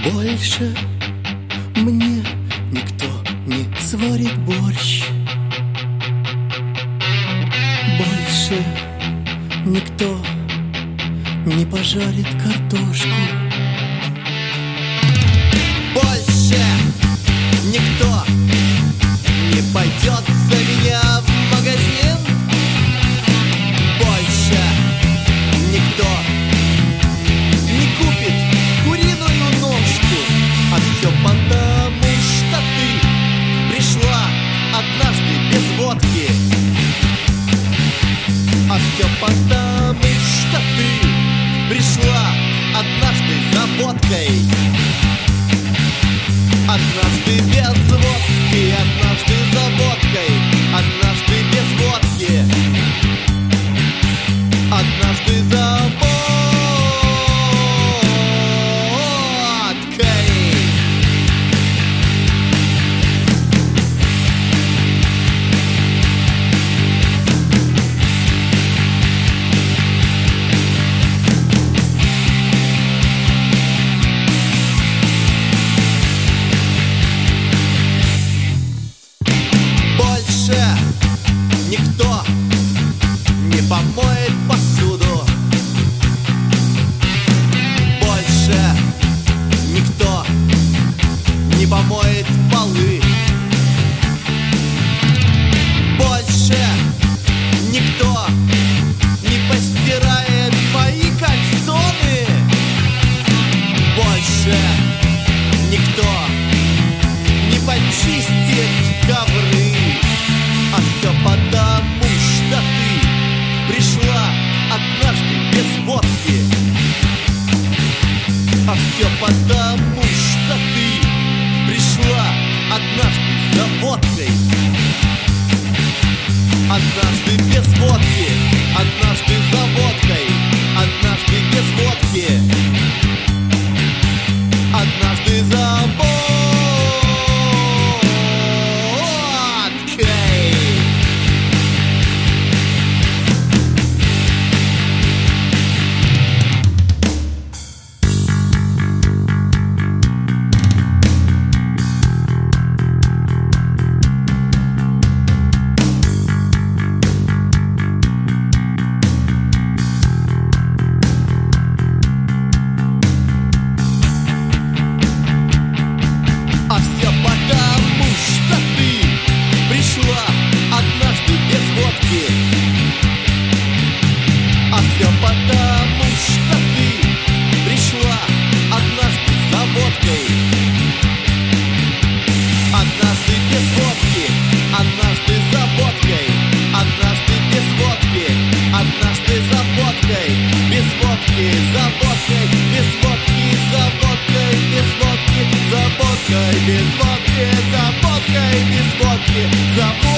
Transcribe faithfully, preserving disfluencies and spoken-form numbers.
Больше мне никто не сварит борщ. Больше никто не пожарит картошку. Больше никто не пойдет за меня в магазин. Больше никто не купит куриную ножку. А все потому, что ты пришла однажды без водки. А все потому, что ты пришла однажды за водкой. Однажды без водки, однажды за водкой, однажды без водки, однажды за водкой. Никто не помоет посуду. Больше никто не помоет полы. Больше никто не постирает мои кальсоны. Больше никто не почистит ковры. А все потому, что ты пришла однажды без водки. А все потому, что ты пришла однажды за водкой. Однажды без водки, однажды за водкой, однажды без водки, однажды за водкой. Однажды без водки. А все потому, что ты пришла однажды за водкой. Однажды без водки, однажды за водкой, однажды без водки, однажды за водкой, без водки, за водкой, без водки, за водкой, без водки, за водкой, без водки, за водкой, без водки, за водкой.